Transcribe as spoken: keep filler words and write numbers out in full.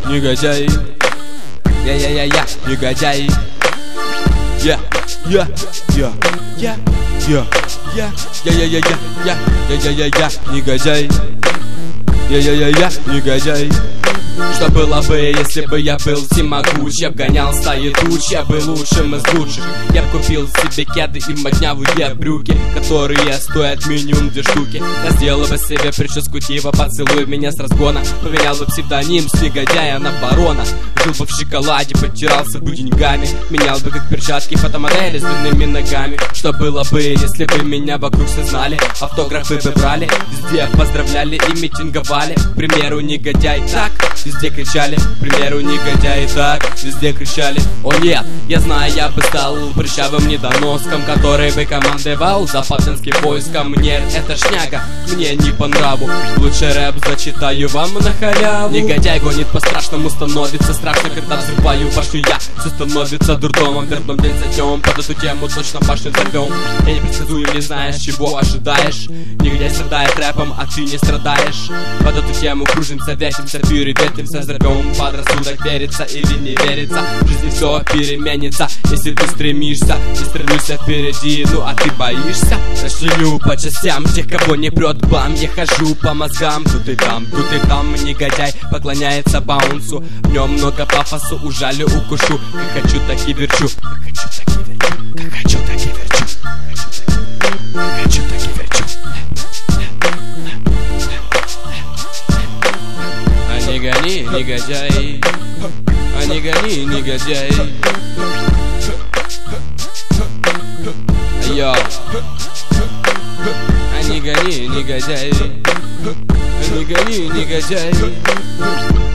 негодяй. Я-я-я-я, негодяй. Я, я, я, я, я, я, я-я-я-я, я, я-я-я-я, негодяй. Я-я-я-я, негодяй. Что было бы, если бы я был всемогущ? Я б гонял стаи туч, я был лучшим из лучших. Я б купил себе кеды и моднявые брюки, которые стоят минимум две штуки. Я сделал бы себе прическу типа поцелуй меня с разгона. Поменял бы псевдоним с негодяя на барона. Жил бы в шоколаде, подтирался бы деньгами. Менял бы как перчатки фотомодели с длинными ногами. Что было бы, если бы меня вокруг все знали? Автографы бы брали, везде поздравляли и митинговали. К примеру, негодяй так, везде кричали, к примеру, негодяи так, везде кричали. О нет, я знаю, я бы стал прыщавым недоноском, который бы командовал западенским войском. Мне это шняга, мне не по нраву. Лучше рэп зачитаю вам на халяву. Негодяй гонит по-страшному, становится страшно, когда взрываю башню я. Все становится дурдомом, верном день за днем. Под эту тему точно башню взорвем. Я не предсказуем, не знаешь, чего ожидаешь. Негодяй страдает рэпом, а ты не страдаешь. Под эту тему кружимся, вертимся, переветимся, взорвем. Под рассудок верится или не верится, в жизни все переменится, если ты стремишься. Не стремишься впереди, ну а ты боишься. Расчленю по частям тех, кого не прет бам. Я хожу по мозгам, тут и там, тут и там. Негодяй поклоняется баунсу, в нем много пафоса, ужалю, укушу. Как хочу, так и верчу, как хочу, так и верчу, как хочу, так и верчу, как хочу, так и верчу. А не гони, негодяй, а не гони, негодяй. Йо, а не гони, негодяй, а не гони, негодяй.